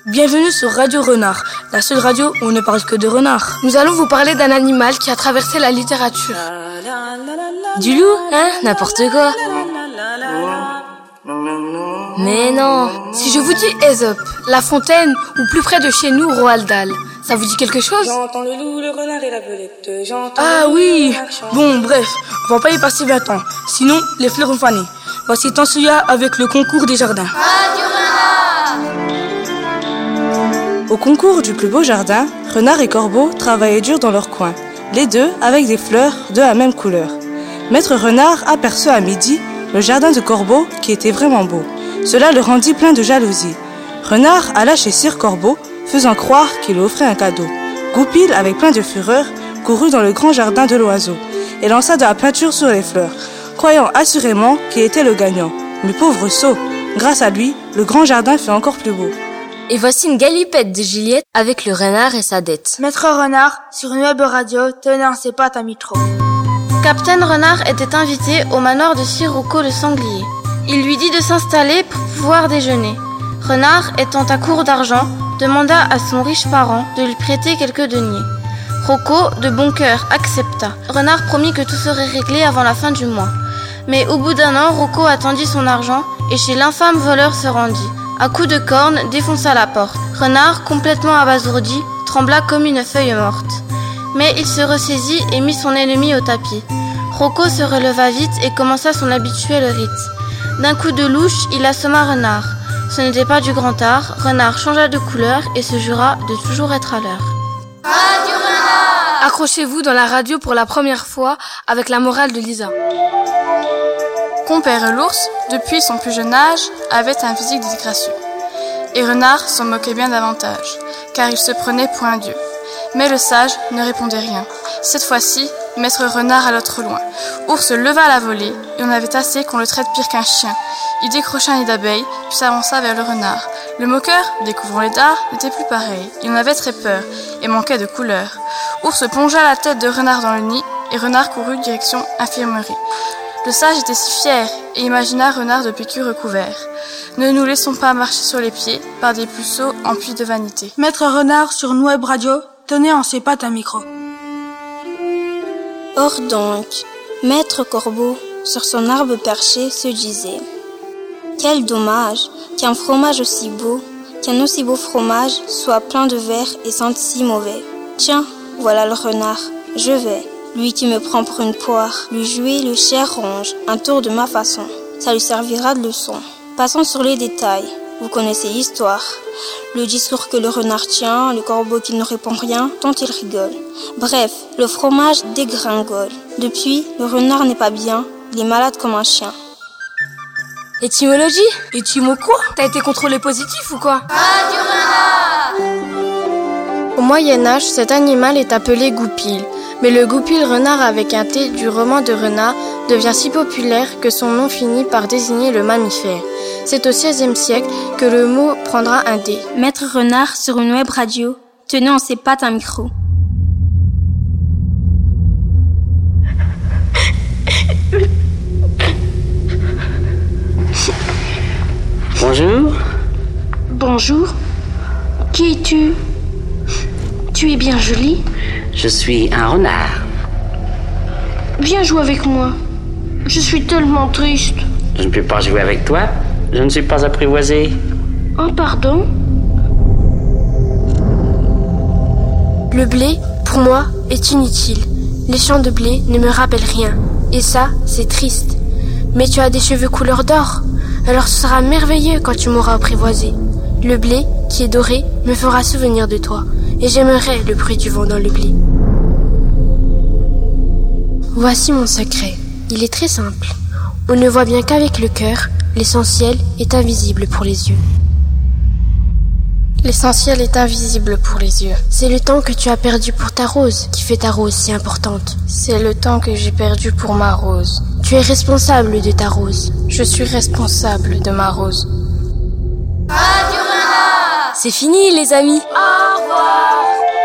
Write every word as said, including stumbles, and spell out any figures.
Bienvenue sur Radio Renard, la seule radio où on ne parle que de renard. Nous allons vous parler d'un animal qui a traversé la littérature. Du loup, hein? N'importe quoi. Mais non. Si je vous dis Ésope, La Fontaine, ou plus près de chez nous, Roald Dahl, ça vous dit quelque chose? J'entends le loup, le renard et la belette. J'entends ah oui. Bon, bref, on va pas y passer vingt ans. Sinon, les fleurs vont faner. Voici Tansuya avec le concours des jardins. Radio Renard. Au concours du plus beau jardin, Renard et Corbeau travaillaient dur dans leur coin, les deux avec des fleurs de la même couleur. Maître Renard aperçut à midi le jardin de Corbeau qui était vraiment beau. Cela le rendit plein de jalousie. Renard alla chez Sire Corbeau, faisant croire qu'il lui offrait un cadeau. Goupil, avec plein de fureur, courut dans le grand jardin de l'oiseau et lança de la peinture sur les fleurs, croyant assurément qu'il était le gagnant. Mais pauvre sot, grâce à lui, le grand jardin fut encore plus beau. Et voici une galipette de Juliette avec le renard et sa dette. Maître Renard, sur une web radio, tenant ses pattes à micro. Capitaine Renard était invité au manoir de Sir Rocco le sanglier. Il lui dit de s'installer pour pouvoir déjeuner. Renard, étant à court d'argent, demanda à son riche parent de lui prêter quelques deniers. Rocco, de bon cœur, accepta. Renard promit que tout serait réglé avant la fin du mois. Mais au bout d'un an, Rocco attendit son argent et chez l'infâme voleur se rendit. À coups de corne, défonça la porte. Renard, complètement abasourdi, trembla comme une feuille morte. Mais il se ressaisit et mit son ennemi au tapis. Rocco se releva vite et commença son habituel rite. D'un coup de louche, il assomma Renard. Ce n'était pas du grand art. Renard changea de couleur et se jura de toujours être à l'heure. Radio Renard. Accrochez-vous dans la radio pour la première fois avec la morale de Lisa. Compère l'ours, depuis son plus jeune âge, avait un physique disgracieux. Et Renard s'en moquait bien davantage, car il se prenait pour un dieu. Mais le sage ne répondait rien. Cette fois-ci, Maître Renard alla trop loin. Ours leva à la volée, et on avait assez qu'on le traite pire qu'un chien. Il décrocha un nid d'abeille, puis s'avança vers le renard. Le moqueur, découvrant les dards, n'était plus pareil. Il en avait très peur, et manquait de couleur. Ours plongea la tête de Renard dans le nid, et Renard courut direction infirmerie. Le sage était si fier et imagina Renard de piqûres recouverts. Ne nous laissons pas marcher sur les pieds par des puceaux emplis de vanité. Maître Renard sur une web radio tenait en ses pattes un micro. Or donc, Maître Corbeau, sur son arbre perché, se disait: quel dommage qu'un fromage aussi beau, qu'un aussi beau fromage soit plein de vers et sente si mauvais. Tiens, voilà le renard, je vais. Lui qui me prend pour une poire, lui jouer le cher ronge, un tour de ma façon. Ça lui servira de leçon. Passons sur les détails. Vous connaissez l'histoire. Le discours que le renard tient, le corbeau qui ne répond rien, tant il rigole. Bref, le fromage dégringole. Depuis, le renard n'est pas bien, il est malade comme un chien. Étymologie? Étymo quoi? T'as été contrôlé positif ou quoi? Radio Renard. Au Moyen-Âge, cet animal est appelé goupil. Mais le goupil renard avec un T du roman de Renard devient si populaire que son nom finit par désigner le mammifère. C'est au seizième siècle que le mot prendra un D. Maître Renard sur une web radio tenait en ses pattes un micro. Bonjour. Bonjour. Qui es-tu? Tu es bien jolie. Je suis un renard. Viens jouer avec moi. Je suis tellement triste. Je ne peux pas jouer avec toi. Je ne suis pas apprivoisé. Oh, pardon? Le blé, pour moi, est inutile. Les champs de blé ne me rappellent rien. Et ça, c'est triste. Mais tu as des cheveux couleur d'or. Alors ce sera merveilleux quand tu m'auras apprivoisé. Le blé, qui est doré, me fera souvenir de toi. Et j'aimerais le bruit du vent dans le blé. Voici mon secret. Il est très simple. On ne voit bien qu'avec le cœur. L'essentiel est invisible pour les yeux. L'essentiel est invisible pour les yeux. C'est le temps que tu as perdu pour ta rose qui fait ta rose si importante. C'est le temps que j'ai perdu pour ma rose. Tu es responsable de ta rose. Je suis responsable de ma rose. Radio Renard. C'est fini les amis. Au revoir.